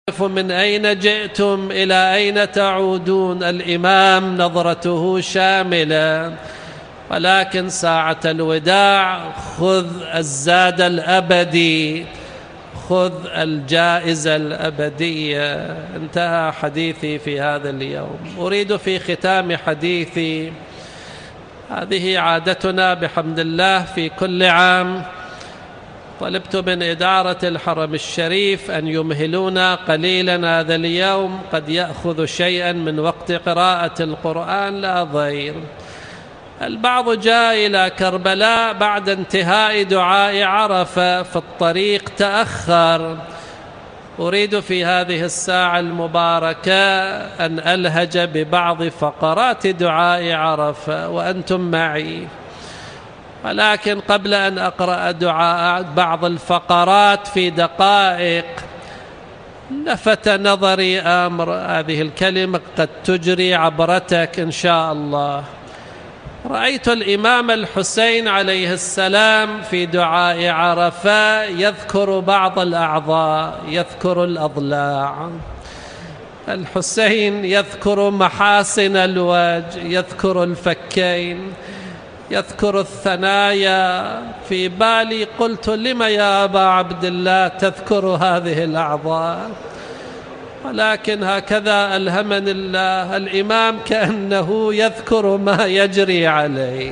من أين جئتم إلى أين تعودون. الإمام نظرته شاملة، ولكن ساعة الوداع خذ الزاد الأبدي، خذ الجائزة الأبدية. انتهى حديثي في هذا اليوم. أريد في ختام حديثي، هذه عادتنا بحمد الله في كل عام، طلبت من إدارة الحرم الشريف أن يمهلونا قليلا هذا اليوم، قد يأخذ شيئا من وقت قراءة القرآن لا ضير. البعض جاء إلى كربلاء بعد انتهاء دعاء عرفة، في الطريق تأخر. أريد في هذه الساعة المباركة أن ألهج ببعض فقرات دعاء عرفة وأنتم معي، ولكن قبل أن أقرأ دعاء بعض الفقرات في دقائق، لفت نظري أمر. هذه الكلمة قد تجري عبرتك إن شاء الله. رأيت الإمام الحسين عليه السلام في دعاء عرفة يذكر بعض الأعضاء، يذكر الأضلاع. الحسين يذكر محاسن الوجه، يذكر الفكين، يذكر الثنايا. في بالي قلت: لم يا أبا عبد الله تذكر هذه الأعضاء؟ ولكن هكذا ألهمني الله. الإمام كأنه يذكر ما يجري عليه.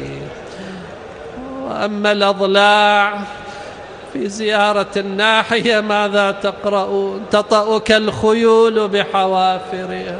وأما الأضلاع في زيارة الناحية ماذا تقرؤون؟ تطأك الخيول بحوافرها.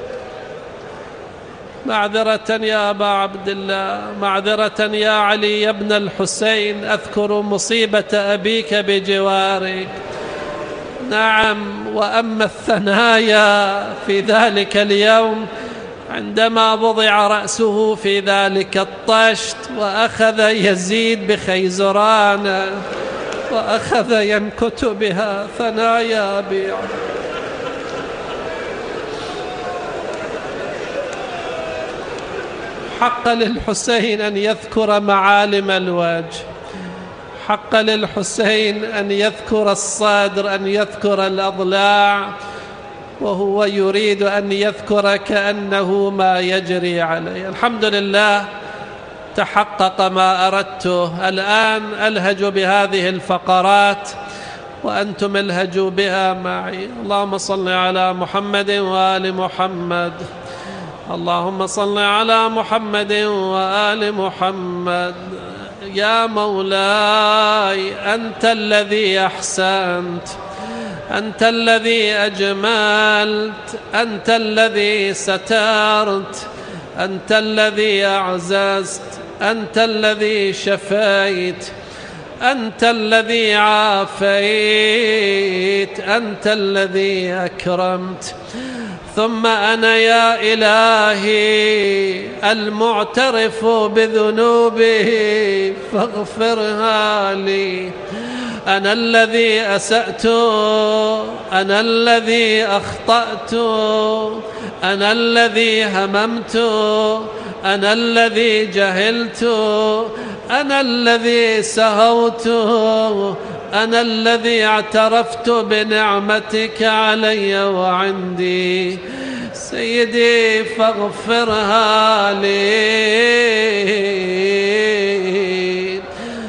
معذرة يا أبا عبد الله، معذرة يا علي يا ابن الحسين، أذكر مصيبة أبيك بجوارك. نعم. وأما الثنايا في ذلك اليوم عندما وضع رأسه في ذلك الطشت وأخذ يزيد بخيزران وأخذ ينكت بها ثنايا أبي. حق للحسين أن يذكر معالم الوجه، حق للحسين أن يذكر الصدر، أن يذكر الأضلاع، وهو يريد أن يذكر كأنه ما يجري عليه. الحمد لله تحقق ما أردته. الآن ألهج بهذه الفقرات وأنتم الهجوا بها معي. اللهم صل على محمد وآل محمد. اللهم صل على محمد وآل محمد. يا مولاي أنت الذي أحسنت، أنت الذي أجملت، أنت الذي سترت، أنت الذي أعززت، أنت الذي شفيت، أنت الذي عافيت، أنت الذي أكرمت. ثم أنا يا إلهي المعترف بذنوبه فاغفرها لي. أنا الذي أسأت، أنا الذي أخطأت، أنا الذي هممت، أنا الذي جهلت، أنا الذي سهوت، أنا الذي اعترفت بنعمتك علي وعندي. سيدي فاغفرها لي،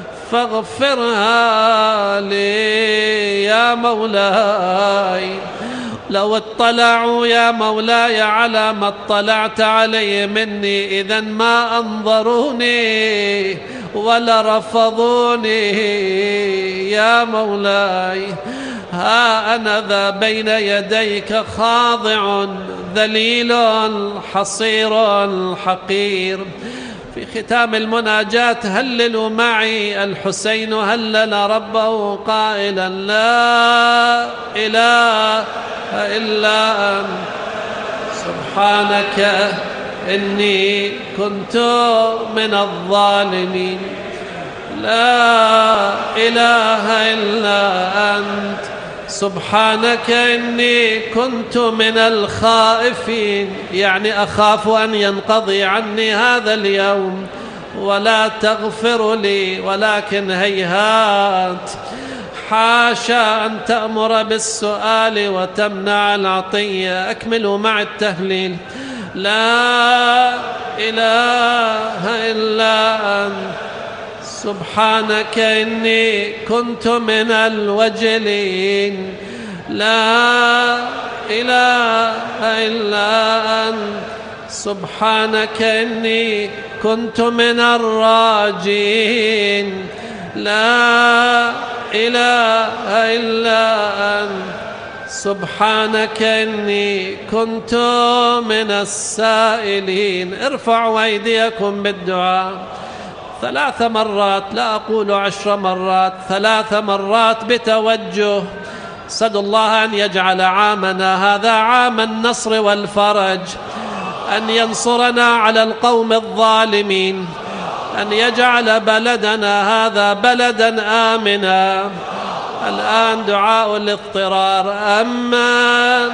فاغفرها لي يا مولاي. لو اطلعوا يا مولاي على ما اطلعت عليه مني إذن ما أنظروني ولا رفضوني يا مولاي. ها أنا ذا بين يديك خاضع ذليل حصير حقير. في ختام المناجاة هللوا معي. الحسين هلل ربه قائلا: لا إله إلا أنت سبحانك إني كنت من الظالمين. لا إله إلا أنت سبحانك إني كنت من الخائفين. يعني أخاف أن ينقضي عني هذا اليوم ولا تغفر لي، ولكن هيهات حاشا أن تأمر بالسؤال وتمنع العطية. أكملوا مع التهليل. لا إله إلا أنت سبحانك إني كنت من الوجلين. لا إله إلا أنت سبحانك إني كنت من الراجين. لا إله إلا أنت سبحانك إني كنت من السائلين. ارفعوا أيديكم بالدعاء 3 مرات، لا أقول 10 مرات، 3 مرات بتوجه. أسأل الله أن يجعل عامنا هذا عام النصر والفرج، أن ينصرنا على القوم الظالمين، أن يجعل بلدنا هذا بلدا آمنا. الآن دعاء الاضطرار. أمن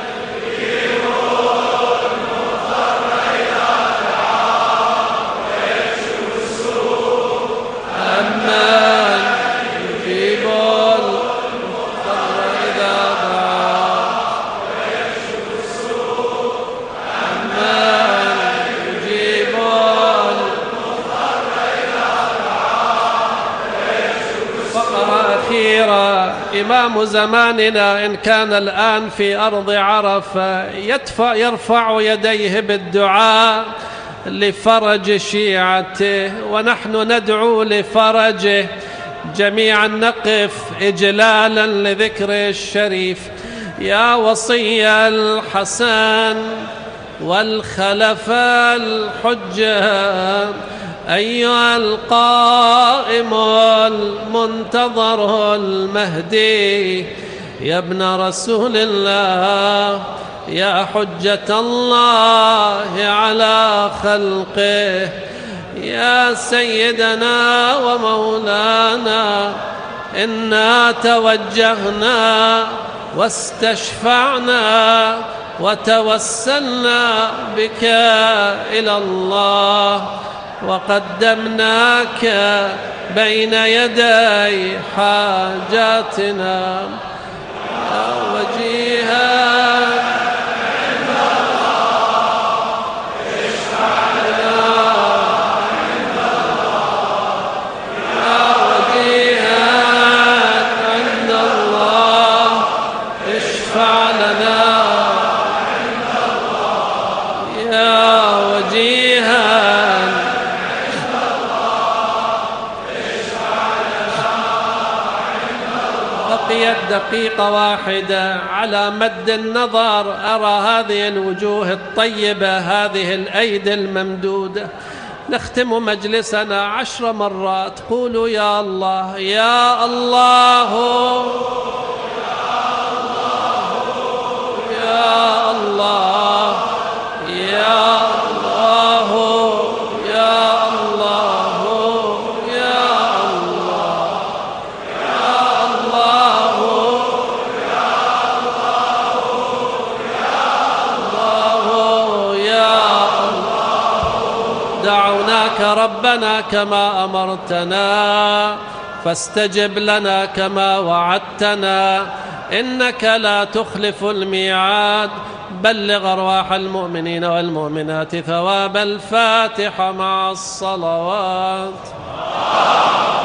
يجيب المضطر إذا دعاه أمن يجيب المضطر إذا دعاه. فقرة أخيرة. إمام زماننا إن كان الآن في أرض عرفة يرفع يديه بالدعاء لفرج شيعته، ونحن ندعو لفرجه. جميعا نقف إجلالا لذكره الشريف. يا وصي الحسن والخلف الحجة، أيها القائم المنتظر المهدي، يا ابن رسول الله، يا حجة الله على خلقه، يا سيدنا ومولانا، إنا توجهنا واستشفعنا وتوسلنا بك إلى الله، وقدمناك بين يدي حاجاتنا. يا وجيها دقيقة واحدة على مد النظر أرى هذه الوجوه الطيبة، هذه الأيدي الممدودة. نختم مجلسنا 10 مرات. قولوا يا الله يا الله يا الله يا الله يا الله يا الله يا الله يا الله. دعوناك ربنا كما أمرتنا فاستجب لنا كما وعدتنا، إنك لا تخلف الميعاد. بلغ أرواح المؤمنين والمؤمنات ثواب الفاتحة مع الصلوات.